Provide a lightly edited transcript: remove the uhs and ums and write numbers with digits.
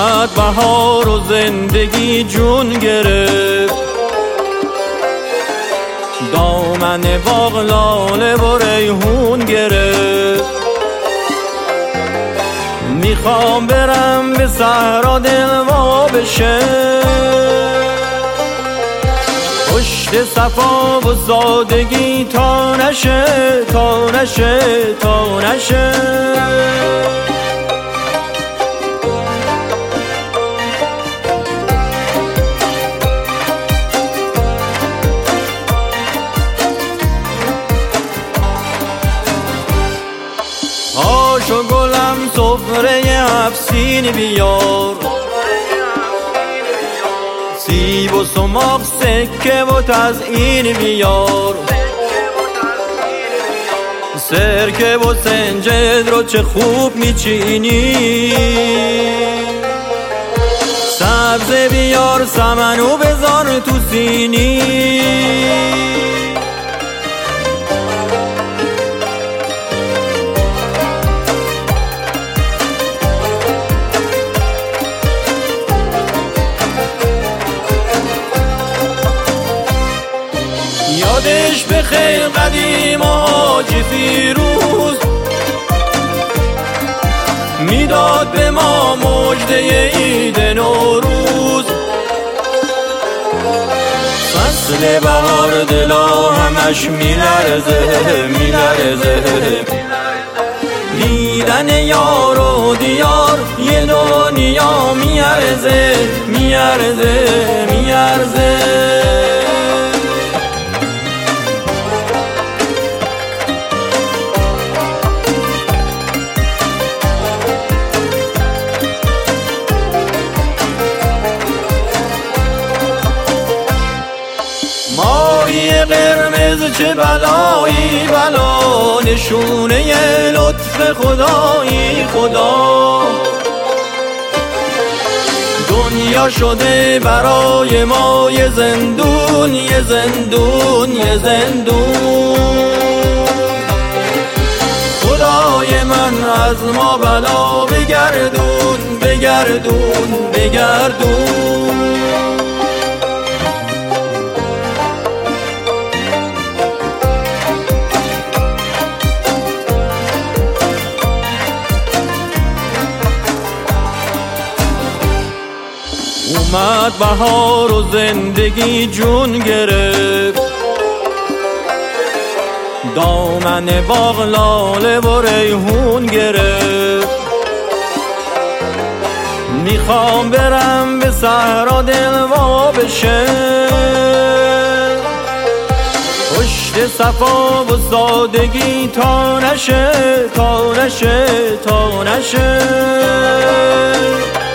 اومد بهار و زندگی جون گرفت، دامن باغ لاله و ریحون گرفت. میخوام برم به صحرا دل وا بشه، پشت صفا و سادگی تا نشه، تا نشه، تا نشه. پاشو گلم سفره افسین بیار، سیب و سماق سکه و تزیین بیار. سرکه و سنجد رو چه خوب میچینی، سبزه بیار سمنو بذار تو سینی. یادش بخیر قدیم حاجی فیروز، میداد به ما مژده عید نوروز. فصل بهار دلا همش میلرزه، میلرزه. دیدن یار و دیار یه دنیا میارزه، میارزه، میارزه. ماهی قرمز چه بلایی بلا، نشونه لطف خدایی خدا. دنیا شده برای ما یه زندون، یه زندون، یه زندون. خدای من از ما بلا بگردون، بگردون، بگردون. اومد بهار و زندگی جون گرفت، دامن باغ لاله و ریحون گرفت. میخوام برم به صحرا دل وا بشه، پشت صفا و سادگی تا نشه، تا نشه، تا نشه.